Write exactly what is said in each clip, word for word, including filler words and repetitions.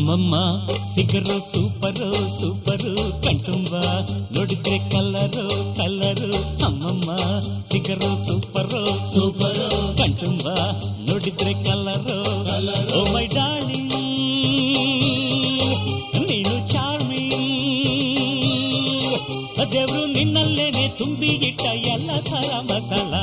ಅಮ್ಮಮ್ಮ figure super super ಕಣ್ತುಂಬ ನೋಡಿದ್ರೆ ಕಲರು ಕಲರು ಅಮ್ಮಮ್ಮ ಫಿಗರು ಸೂಪರು ಸೂಪರು ಕಣ್ತುಂಬ ನೋಡಿದ್ರೆ colour colour oh my darling ನೀನು ಚಾರ್ಮಿಂಗ್ ದೇವ್ರು ನಿನ್ನಲ್ಲೇನೆ ತುಂಬಿ ಇಟ್ಟ ಎಲ್ಲ ತರ ಮಸಾಲ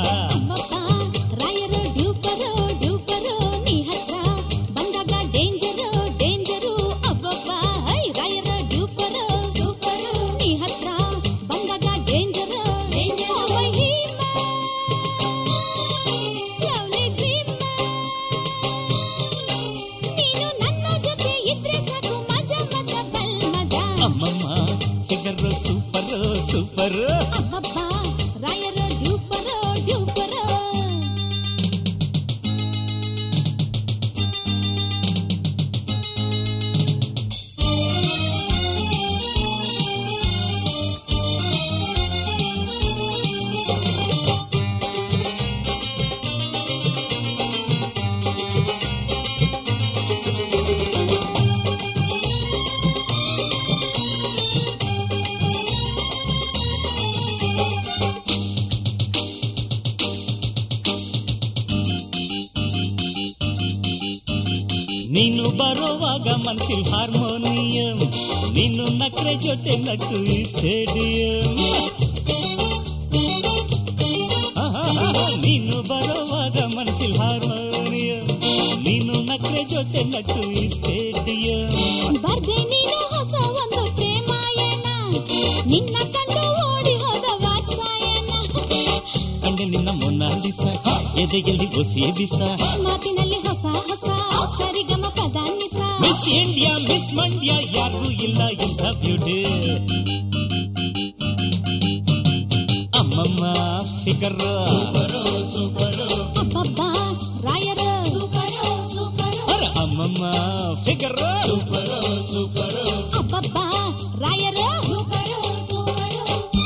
ನೀನು ಬರೋವಾಗ ಮನಸ್ಸಿಲ್ ಹಾರ್ಮೋನಿಯಂ ನೀನು ನಕ್ರೆ ಜೊತೆ ನಕ್ಕು ಈ ಸ್ಟೇಡಿಯಂ ನೀನು ಬರೋವಾಗ ಮನಸ್ಸಿಲ್ ಹಾರ್ಮೋನಿಯಂ ನೀನು ನಕ್ರೆ ಜೊತೆ ನಕ್ಕು ಈ ಸ್ಟೇಡಿಯಂ ಬರ್ದೆ ನೀನು ಹೊಸ ಒಂದು ಪ್ರೇಮಾಯಣ ನಿನ್ನ ಕಂಡು ಓಡಿ ಹೋದ ವಾತ್ಸಾಯನ ಕಂಡೆ ನಿನ್ನ ಮೊನ್ನಾಲಿಸ ಎದೆಯಲ್ಲಿ ಒಸಿ ಬಿಸ ಮಾತಿನಲ್ಲಿ ಹೊಸ ಹೊಸ ಸರಿಗಮ ಪದಾನಿಸ ಮಿಸ್ ಇಂಡಿಯಾ ಮಿಸ್ ಮಂಡ್ಯ ಯಾರಿಗೂ ಇಲ್ಲ ಇಂಥ ಬ್ಯೂಟಿ ಅಮ್ಮಮ್ಮ ಫಿಗರ್ ಸೂಪರು ಸೂಪರು ಅಬ್ಬಬ್ಬಾ ರಾಯರ ಸೂಪರು ಸೂಪರು ಅಮ್ಮಮ್ಮ ಫಿಗರ್ ಸೂಪರು ಸೂಪರು ಅಬ್ಬಬ್ಬಾ ರಾಯರ ಸೂಪರು ಸೂಪರು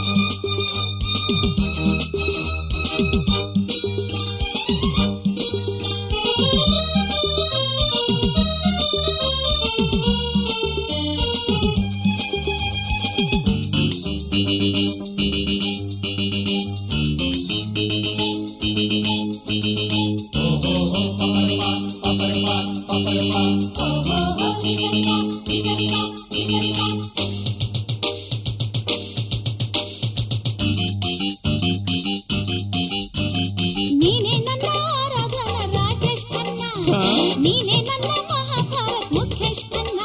ನೀನೇ ನನ್ನ ಆರಾಧನ ರಾಜೇಶ್ ಖನ್ನ ನೀನೇ ನನ್ನ ಮಹಾಭಾರತ್ ಮುಖೇಶ್ ಖನ್ನ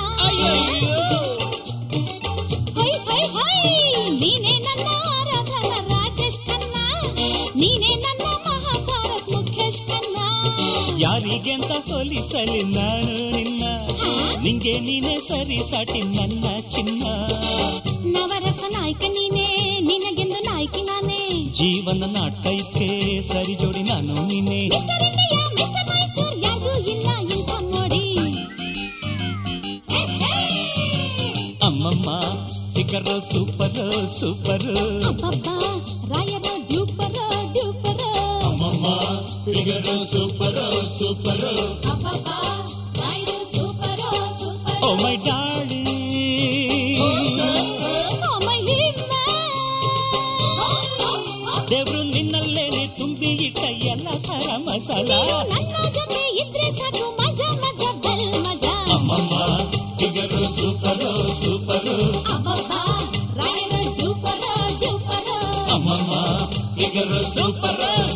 ಹೊಯ್ ಹೊಯ್ ಹೊಯ್ ನೀನೇ ನನ್ನ ಆರಾಧನ ರಾಜೇಶ್ ಖನ್ನ ನೀನೇ ನನ್ನ ಮಹಾಭಾರತ್ ಮುಖೇಶ್ ಖನ್ನ ಯಾರಿಗೆಂತ ಹೋಲಿಸಲಿ ನಾನು ನಿನ್ನ ನಿಂಗೆ ನೀನೇ ಸರಿ ಸಾಟಿ ನನ್ನ ಚಿನ್ನ ನವರಸ ನಾಯಕ ನೀನೇ ನಿನಗೆಂದು ನಾಯಕಿ ನಾನೇ ಜೀವನ ನಾಟಕಕ್ಕೆ ಸರಿ ಜೋಡಿ ನಾನು ನೀನೇ ಮಿಸ್ಟರ್ ಇಂಡಿಯಾ ಮಿಸ್ಟರ್ ಮೈಸೂರ್ ಯಾರಿಗೂ ಇಲ್ಲ ಇಂಥ ನೋಡಿ ಅಮ್ಮಮ್ಮ ಫಿಗರ್ ಸೂಪರ್ ಸೂಪರ್ ಅಬ್ಬಬ್ಬಾ ರಾಯರ ಡ್ಯೂಪರ್ ಡ್ಯೂಪರ್ ಅಮ್ಮಮ್ಮ ಫಿಗರ್ ಸೂಪರ್ ಸೂಪರ್ ಅಬ್ಬಬ್ಬಾ ರಾಯರ super super oh my darling oh my ದೇವ್ರು ನಿನ್ನಲ್ಲೇನೆ ತುಂಬಿ ಇಟ್ಟ ಎಲ್ಲ ತರ ಮಸಾಲ ನನ್ನ ಜೊತೆ ಇದ್ರೆ ಸಾಕು ಮಜಾ ಮಜಾ ಬಲ್ ಮಜಾ ಅಮ್ಮಮ್ಮ ಫಿಗರ್ ಸೂಪರ್ ಸೂಪರ್ ಅಬ್ಬಬ್ಬಾ ರಾಯರ ಸೂಪರ್ ಸೂಪರ್ ಅಮ್ಮಮ್ಮ ಫಿಗರ್ ಸೂಪರ್